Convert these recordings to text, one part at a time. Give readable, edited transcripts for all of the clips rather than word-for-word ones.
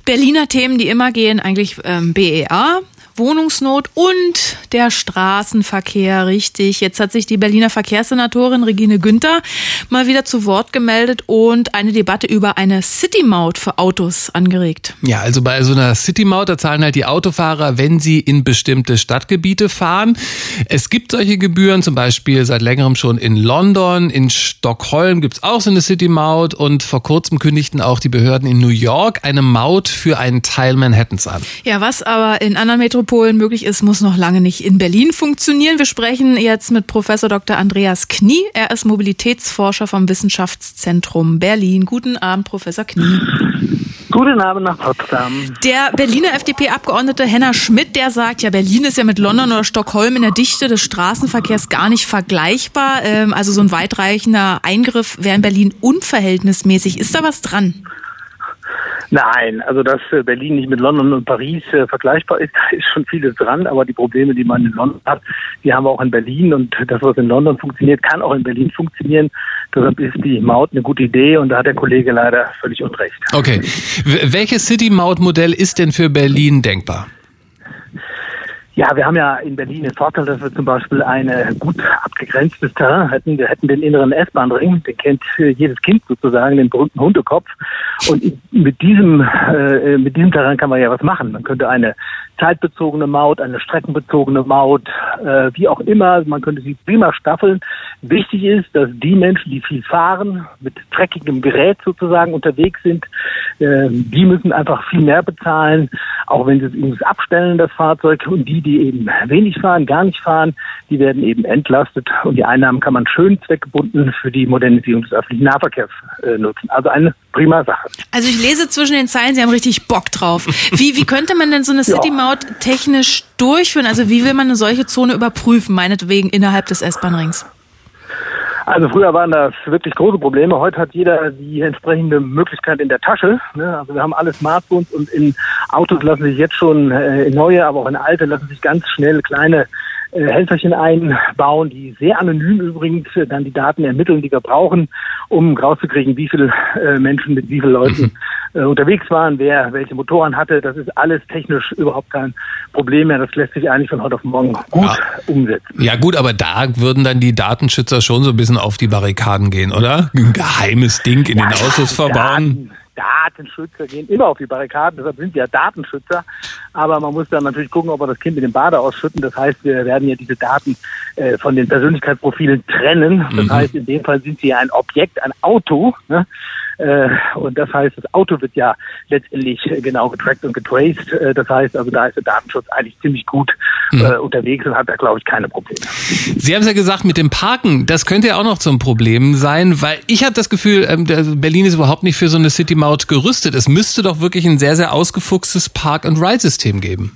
Berliner Themen, die immer gehen, eigentlich BER, Wohnungsnot und der Straßenverkehr, richtig. Jetzt hat sich die Berliner Verkehrssenatorin Regine Günther mal wieder zu Wort gemeldet und eine Debatte über eine City-Maut für Autos angeregt. Ja, also bei so einer City-Maut, da zahlen halt die Autofahrer, wenn sie in bestimmte Stadtgebiete fahren. Es gibt solche Gebühren, zum Beispiel seit längerem schon in London, in Stockholm gibt's auch so eine City-Maut und vor kurzem kündigten auch die Behörden in New York eine Maut für einen Teil Manhattans an. Ja, was aber in anderen Metropolen möglich ist, muss noch lange nicht in Berlin funktionieren. Wir sprechen jetzt mit Professor Dr. Andreas Knie. Er ist Mobilitätsforscher vom Wissenschaftszentrum Berlin. Guten Abend, Professor Knie. Guten Abend nach Potsdam. Der Berliner FDP-Abgeordnete Henner Schmidt, der sagt, ja, Berlin ist ja mit London oder Stockholm in der Dichte des Straßenverkehrs gar nicht vergleichbar. Also so ein weitreichender Eingriff wäre in Berlin unverhältnismäßig. Ist da was dran? Nein, also dass Berlin nicht mit London und Paris vergleichbar ist, da ist schon vieles dran, aber die Probleme, die man in London hat, die haben wir auch in Berlin und das, was in London funktioniert, kann auch in Berlin funktionieren. Deshalb ist die Maut eine gute Idee und da hat der Kollege leider völlig unrecht. Okay. Welches City-Maut-Modell ist denn für Berlin denkbar? Ja, wir haben ja in Berlin den Vorteil, dass wir zum Beispiel ein gut abgegrenztes Terrain hätten. Wir hätten den inneren S-Bahn-Ring, den kennt jedes Kind sozusagen, den berühmten Hundekopf. Und mit diesem Terrain kann man ja was machen. Man könnte eine zeitbezogene Maut, eine streckenbezogene Maut, wie auch immer, man könnte sie prima staffeln. Wichtig ist, dass die Menschen, die viel fahren, mit dreckigem Gerät sozusagen unterwegs sind, die müssen einfach viel mehr bezahlen, auch wenn sie es übrigens abstellen, das Fahrzeug. Und die eben wenig fahren, gar nicht fahren, die werden eben entlastet. Und die Einnahmen kann man schön zweckgebunden für die Modernisierung des öffentlichen Nahverkehrs nutzen. Also eine prima Sache. Also ich lese zwischen den Zeilen, Sie haben richtig Bock drauf. Wie könnte man denn so eine City-Maut technisch durchführen? Also wie will man eine solche Zone überprüfen, meinetwegen innerhalb des S-Bahn-Rings? Also früher waren das wirklich große Probleme. Heute hat jeder die entsprechende Möglichkeit in der Tasche. Also wir haben alle Smartphones und in Autos lassen sich jetzt schon neue, aber auch in alte lassen sich ganz schnell kleine Helferchen einbauen, die sehr anonym übrigens dann die Daten ermitteln, die wir brauchen, um rauszukriegen, wie viele Menschen mit wie vielen Leuten unterwegs waren, wer welche Motoren hatte. Das ist alles technisch überhaupt kein Problem mehr. Das lässt sich eigentlich von heute auf morgen gut umsetzen. Ja gut, aber da würden dann die Datenschützer schon so ein bisschen auf die Barrikaden gehen, oder? Ein geheimes Ding in den Autos verbauen. Datenschützer gehen immer auf die Barrikaden, deshalb sind sie ja Datenschützer. Aber man muss dann natürlich gucken, ob wir das Kind mit dem Bade ausschütten. Das heißt, wir werden ja diese Daten von den Persönlichkeitsprofilen trennen. Das heißt, in dem Fall sind sie ja ein Objekt, ein Auto. Ne? Und das heißt, das Auto wird ja letztendlich genau getrackt und getraced. Das heißt, also da ist der Datenschutz eigentlich ziemlich gut unterwegs und hat da, glaube ich, keine Probleme. Sie haben es ja gesagt, mit dem Parken, das könnte ja auch noch zum Problem sein, weil ich habe das Gefühl, Berlin ist überhaupt nicht für so eine City-Maut gerüstet. Es müsste doch wirklich ein sehr, sehr ausgefuchstes Park-and-Ride-System geben.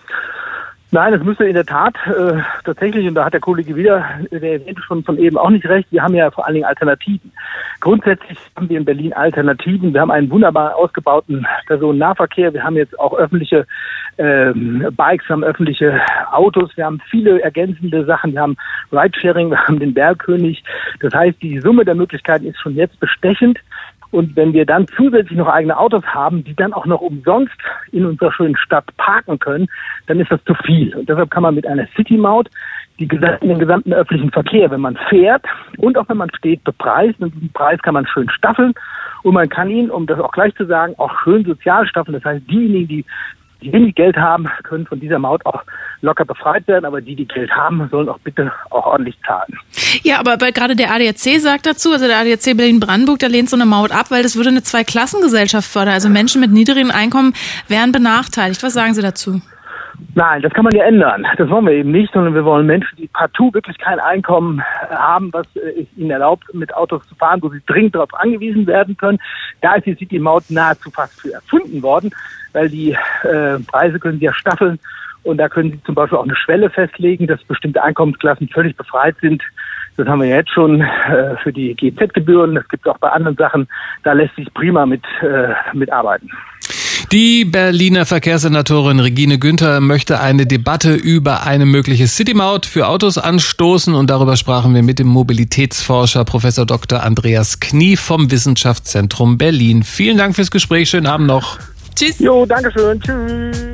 Nein, es müsste in der Tat tatsächlich, und da hat der Kollege wieder, der erwähnte schon von eben auch nicht recht, wir haben ja vor allen Dingen Alternativen. Grundsätzlich haben wir in Berlin Alternativen. Wir haben einen wunderbar ausgebauten Personennahverkehr. Wir haben jetzt auch öffentliche Bikes, wir haben öffentliche Autos, wir haben viele ergänzende Sachen. Wir haben Ridesharing, wir haben den Bergkönig. Das heißt, die Summe der Möglichkeiten ist schon jetzt bestechend. Und wenn wir dann zusätzlich noch eigene Autos haben, die dann auch noch umsonst in unserer schönen Stadt parken können, dann ist das zu viel. Und deshalb kann man mit einer City-Maut den gesamten öffentlichen Verkehr, wenn man fährt und auch wenn man steht, bepreisen. Und diesen Preis kann man schön staffeln. Und man kann ihn, um das auch gleich zu sagen, auch schön sozial staffeln. Das heißt, diejenigen, die wenig Geld haben, können von dieser Maut auch locker befreit werden, aber die Geld haben, sollen auch bitte auch ordentlich zahlen. Ja, aber gerade der ADAC sagt dazu, also der ADAC Berlin-Brandenburg, der lehnt so eine Maut ab, weil das würde eine Zweiklassengesellschaft fördern. Also Menschen mit niedrigem Einkommen wären benachteiligt. Was sagen Sie dazu? Nein, das kann man ja ändern. Das wollen wir eben nicht, sondern wir wollen Menschen, die partout wirklich kein Einkommen haben, was es ihnen erlaubt, mit Autos zu fahren, wo sie dringend darauf angewiesen werden können. Da ist die City-Maut nahezu fast für erfunden worden, weil die Preise können sie ja staffeln und da können sie zum Beispiel auch eine Schwelle festlegen, dass bestimmte Einkommensklassen völlig befreit sind. Das haben wir jetzt schon für die GEZ-Gebühren, das gibt es auch bei anderen Sachen. Da lässt sich prima mit arbeiten. Die Berliner Verkehrssenatorin Regine Günther möchte eine Debatte über eine mögliche City-Maut für Autos anstoßen und darüber sprachen wir mit dem Mobilitätsforscher Professor Dr. Andreas Knie vom Wissenschaftszentrum Berlin. Vielen Dank fürs Gespräch, schönen Abend noch. Tschüss. Jo, danke schön. Tschüss.